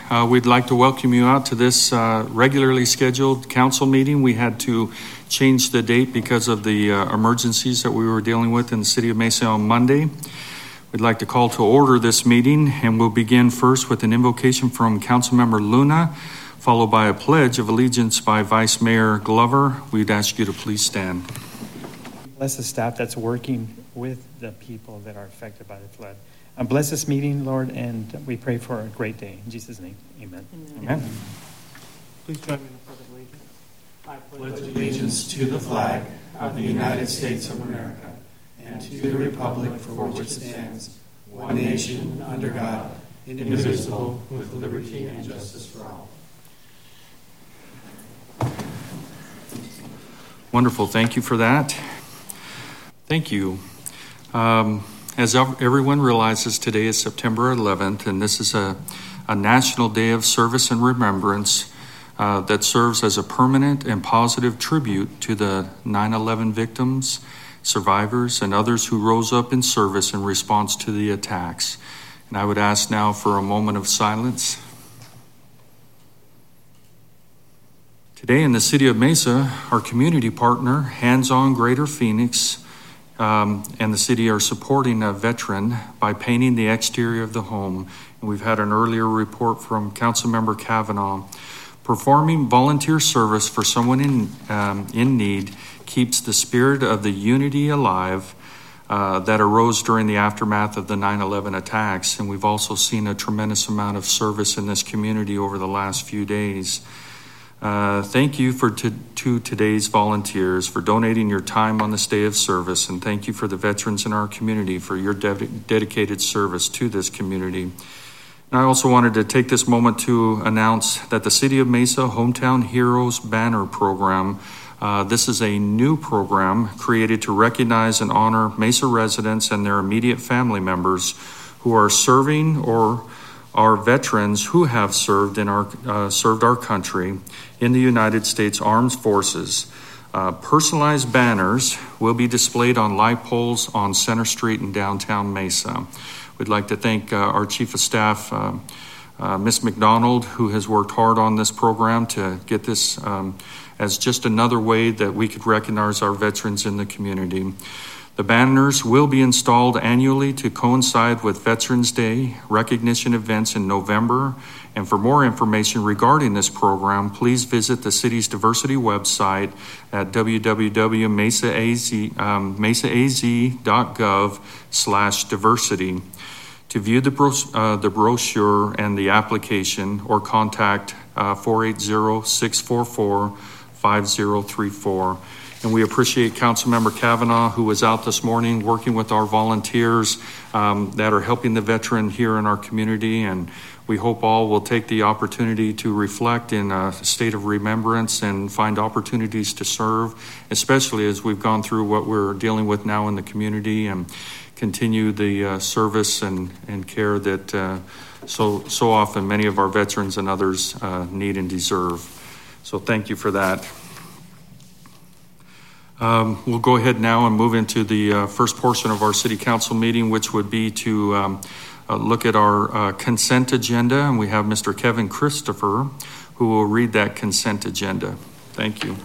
We'd like to welcome you out to this regularly scheduled council meeting. We had to change the date because of the emergencies that we were dealing with in the city of Mesa on Monday. We'd like to call to order this meeting, and we'll begin first with an invocation from Councilmember Luna, followed by a pledge of allegiance by Vice Mayor Glover. We'd ask you to please stand. Bless the staff that's working with the people that are affected by the flood. Bless this meeting, Lord, and we pray for a great day. In Jesus' name, amen. Amen. Please join me in the pledge of allegiance. I pledge allegiance to the flag of the United States of America and to the republic for which it stands, one nation, under God, indivisible, with liberty and justice for all. Wonderful. Thank you for that. Thank you. As everyone realizes, today is September 11th, and this is a national day of service and remembrance that serves as a permanent and positive tribute to the 9/11 victims, survivors, and others who rose up in service in response to the attacks. And I would ask now for a moment of silence. Today in the city of Mesa, our community partner, Hands On Greater Phoenix, and the city are supporting a veteran by painting the exterior of the home. And we've had an earlier report from Councilmember Kavanaugh. Performing volunteer service for someone in need keeps the spirit of the unity alive that arose during the aftermath of the 9/11 attacks. And we've also seen a tremendous amount of service in this community over the last few days. Thank you to today's volunteers for donating your time on this day of service, and thank you for the veterans in our community for your dedicated service to this community. And I also wanted to take this moment to announce that the City of Mesa Hometown Heroes Banner Program, this is a new program created to recognize and honor Mesa residents and their immediate family members who are serving or are veterans who have served our country in the United States Armed Forces. Personalized banners will be displayed on light poles on Center Street in downtown Mesa. We'd like to thank our Chief of Staff, Ms. McDonald, who has worked hard on this program to get this as just another way that we could recognize our veterans in the community. The banners will be installed annually to coincide with Veterans Day recognition events in November. And for more information regarding this program, please visit the city's diversity website at www.mesaaz.gov/diversity to view the brochure and the application, or contact 480-644-5034. And we appreciate Councilmember Kavanaugh, who was out this morning working with our volunteers that are helping the veteran here in our community. And we hope all will take the opportunity to reflect in a state of remembrance and find opportunities to serve, especially as we've gone through what we're dealing with now in the community, and continue the service and care that so often many of our veterans and others need and deserve. So thank you for that. We'll go ahead now and move into the first portion of our city council meeting, which would be to look at our consent agenda. And we have Mr. Kevin Christopher, who will read that consent agenda. Thank you.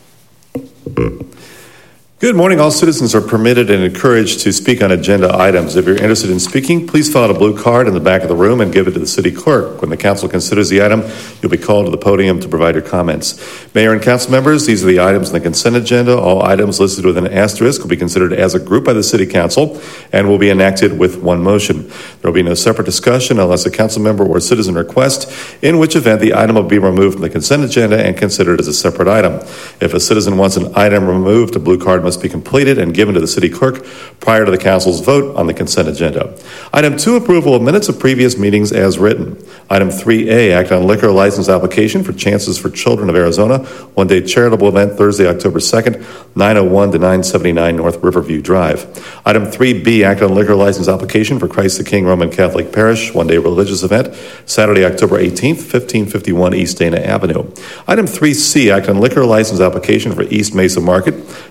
Good morning. All citizens are permitted and encouraged to speak on agenda items. If you're interested in speaking, please fill out a blue card in the back of the room and give it to the city clerk. When the council considers the item, you'll be called to the podium to provide your comments. Mayor and council members, these are the items in the consent agenda. All items listed with an asterisk will be considered as a group by the city council and will be enacted with one motion. There will be no separate discussion unless a council member or citizen requests, in which event the item will be removed from the consent agenda and considered as a separate item. If a citizen wants an item removed, a blue card must be completed and given to the city clerk prior to the council's vote on the consent agenda. Item 2, approval of minutes of previous meetings as written. Item 3A, act on liquor license application for Chances for Children of Arizona, one-day charitable event Thursday, October 2nd, 901 to 979 North Riverview Drive. Item 3B, act on liquor license application for Christ the King Roman Catholic Parish, one-day religious event Saturday, October 18th, 1551 East Dana Avenue. Item 3C, act on liquor license application for East Mesa Market, 720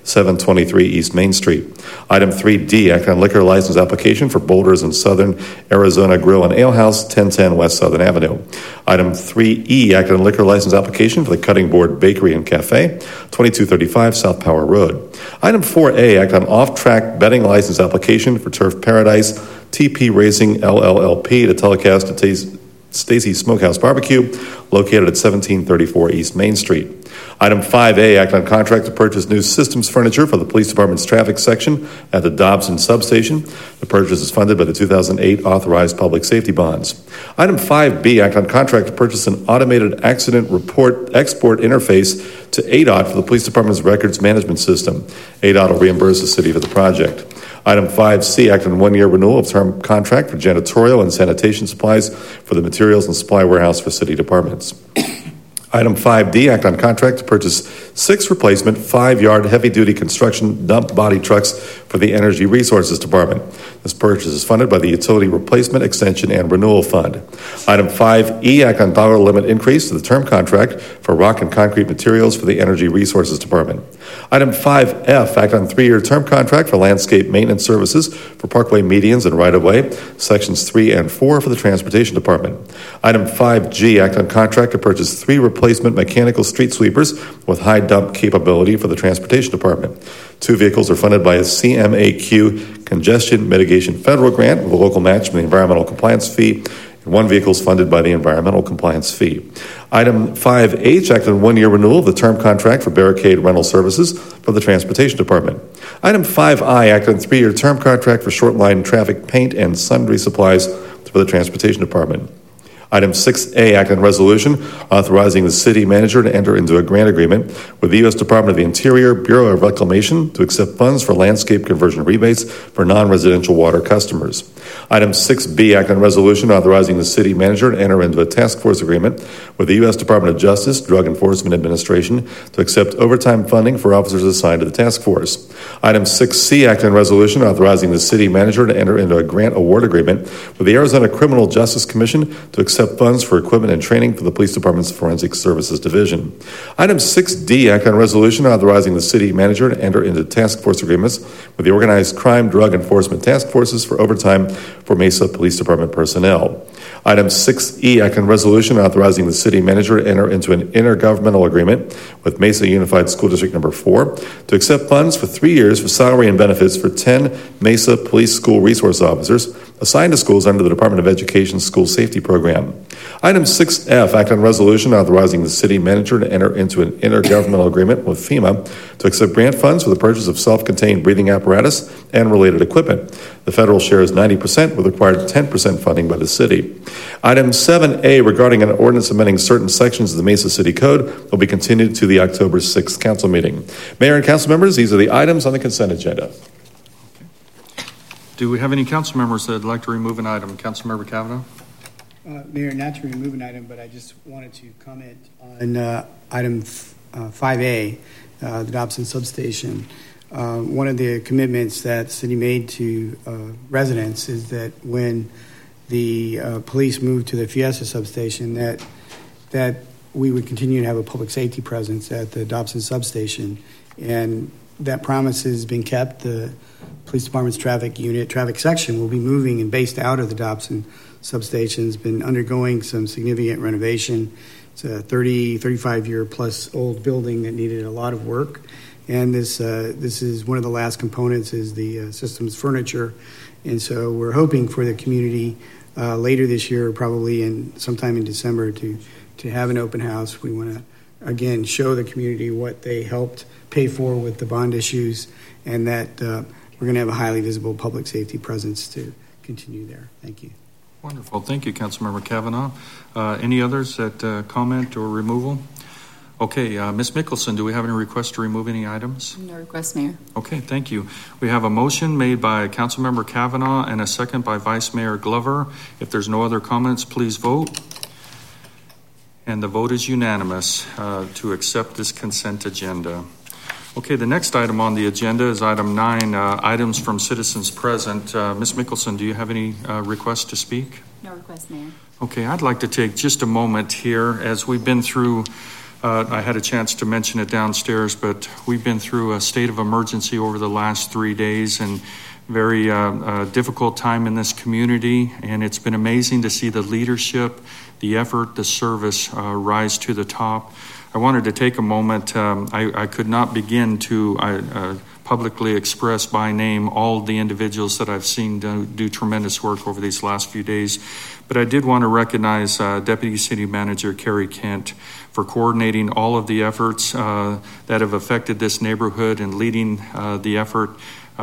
23 East Main Street. Item 3D, act on liquor license application for Boulders and Southern Arizona Grill and Ale House, 1010 West Southern Avenue. Item 3E, act on liquor license application for the Cutting Board Bakery and Cafe, 2235 South Power Road. Item 4A, act on off-track betting license application for Turf Paradise TP Racing LLLP to telecast at Stacy's Smokehouse Barbecue, located at 1734 East Main Street. Item 5A, act on contract to purchase new systems furniture for the Police Department's traffic section at the Dobson Substation. The purchase is funded by the 2008 authorized public safety bonds. Item 5B, act on contract to purchase an automated accident report export interface to ADOT for the Police Department's records management system. ADOT will reimburse the city for the project. Item 5C, act on one-year renewal of term contract for janitorial and sanitation supplies for the materials and supply warehouse for city departments. Item 5D, act on contract to purchase 6 replacement 5-yard heavy-duty construction dump body trucks for the Energy Resources Department. This purchase is funded by the Utility Replacement Extension and Renewal Fund. Item 5E, act on dollar limit increase to the term contract for rock and concrete materials for the Energy Resources Department. Item 5F, act on 3-year term contract for landscape maintenance services for parkway medians and right-of-way, sections 3 and 4 for the Transportation Department. Item 5G, act on contract to purchase 3 replacement mechanical street sweepers with high dump capability for the Transportation Department. 2 vehicles are funded by a CMAQ congestion mitigation federal grant with a local match from the environmental compliance fee, and 1 vehicle is funded by the environmental compliance fee. Item 5H, act on 1-year renewal of the term contract for barricade rental services for the Transportation Department. Item 5I, act on 3-year term contract for short line traffic paint and sundry supplies for the Transportation Department. Item 6A, act on resolution authorizing the city manager to enter into a grant agreement with the U.S. Department of the Interior Bureau of Reclamation to accept funds for landscape conversion rebates for non-residential water customers. Item 6B, act on resolution authorizing the city manager to enter into a task force agreement with the U.S. Department of Justice Drug Enforcement Administration to accept overtime funding for officers assigned to the task force. Item 6C, act on resolution authorizing the city manager to enter into a grant award agreement with the Arizona Criminal Justice Commission to accept funds for equipment and training for the Police Department's Forensic Services Division. Item 6D, act on resolution authorizing the city manager to enter into task force agreements with the Organized Crime Drug Enforcement Task Forces for overtime for Mesa Police Department personnel. Item 6E, act on resolution authorizing the city manager to enter into an intergovernmental agreement with Mesa Unified School District Number 4 to accept funds for 3 years for salary and benefits for 10 Mesa Police School Resource Officers assigned to schools under the Department of Education's School Safety Program. Item 6F, act on resolution authorizing the city manager to enter into an intergovernmental agreement with FEMA to accept grant funds for the purchase of self-contained breathing apparatus and related equipment. The federal share is 90% with required 10% funding by the city. Item 7A, regarding an ordinance amending certain sections of the Mesa City Code, will be continued to the October 6th council meeting. Mayor and council members, these are the items on the consent agenda. Do we have any council members that would like to remove an item? Councilmember Kavanaugh? Mayor, not to remove an item, but I just wanted to comment on item 5A, the Dobson Substation. One of the commitments that the city made to residents is that when the police moved to the Fiesta Substation, that we would continue to have a public safety presence at the Dobson Substation. And that promise has been kept. The Police Department's traffic section will be moving and based out of the Dobson Substation. Has been undergoing some significant renovation. It's a 35-year plus old building that needed a lot of work. And this is one of the last components is the systems furniture. And so we're hoping for the community later this year, probably sometime in December, to have an open house. We want to, again, show the community what they helped pay for with the bond issues, and that we're going to have a highly visible public safety presence to continue there. Thank you. Wonderful. Thank you, Councilmember Kavanaugh. Any others that comment or removal? Okay, Ms. Mickelson, do we have any requests to remove any items? No request, Mayor. Okay, thank you. We have a motion made by Councilmember Kavanaugh and a second by Vice Mayor Glover. If there's no other comments, please vote. And the vote is unanimous to accept this consent agenda. Okay, the next item on the agenda is item 9, items from citizens present. Ms. Mickelson, do you have any requests to speak? No request, Mayor. Okay, I'd like to take just a moment here as we've been through I had a chance to mention it downstairs, but we've been through a state of emergency over the last 3 days, and very difficult time in this community. And it's been amazing to see the leadership, the effort, the service rise to the top. I wanted to take a moment. I could not begin to publicly express by name all the individuals that I've seen do tremendous work over these last few days. But I did want to recognize Deputy City Manager Carrie Kent for coordinating all of the efforts that have affected this neighborhood and leading the effort.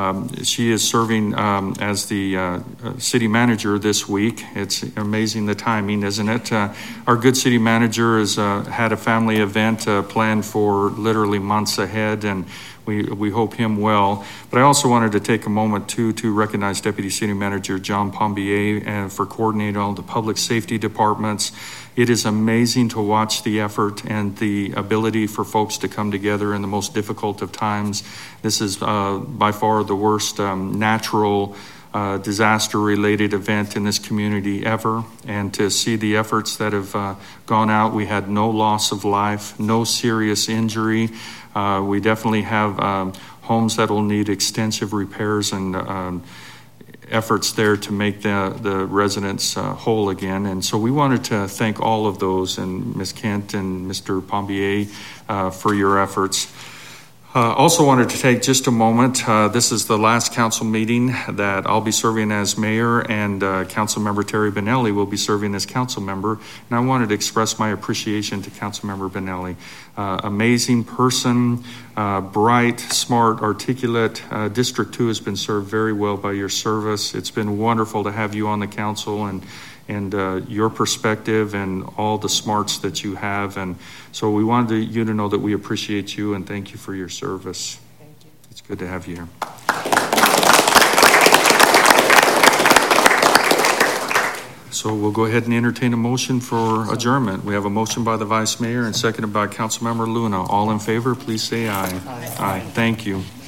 She is serving as the city manager this week. It's amazing the timing, isn't it? Our good city manager has had a family event planned for literally months ahead, and we hope him well. But I also wanted to take a moment to recognize Deputy City Manager John Pombier for coordinating all the public safety departments. It is amazing to watch the effort and the ability for folks to come together in the most difficult of times. This is by far the worst natural disaster-related event in this community ever. And to see the efforts that have gone out, we had no loss of life, no serious injury. We definitely have homes that will need extensive repairs and efforts there to make the residents whole again. And so we wanted to thank all of those, and Ms. Kent and Mr. Pombier for your efforts. Also wanted to take just a moment. This is the last council meeting that I'll be serving as mayor, and council member Terry Benelli will be serving as council member. And I wanted to express my appreciation to council member Benelli. Amazing person, bright, smart, articulate. District 2 has been served very well by your service. It's been wonderful to have you on the council and your perspective and all the smarts that you have. And so we wanted you to know that we appreciate you and thank you for your service. Thank you. It's good to have you here. So we'll go ahead and entertain a motion for adjournment. We have a motion by the Vice Mayor and seconded by Councilmember Luna. All in favor, please say aye. Aye. Thank you.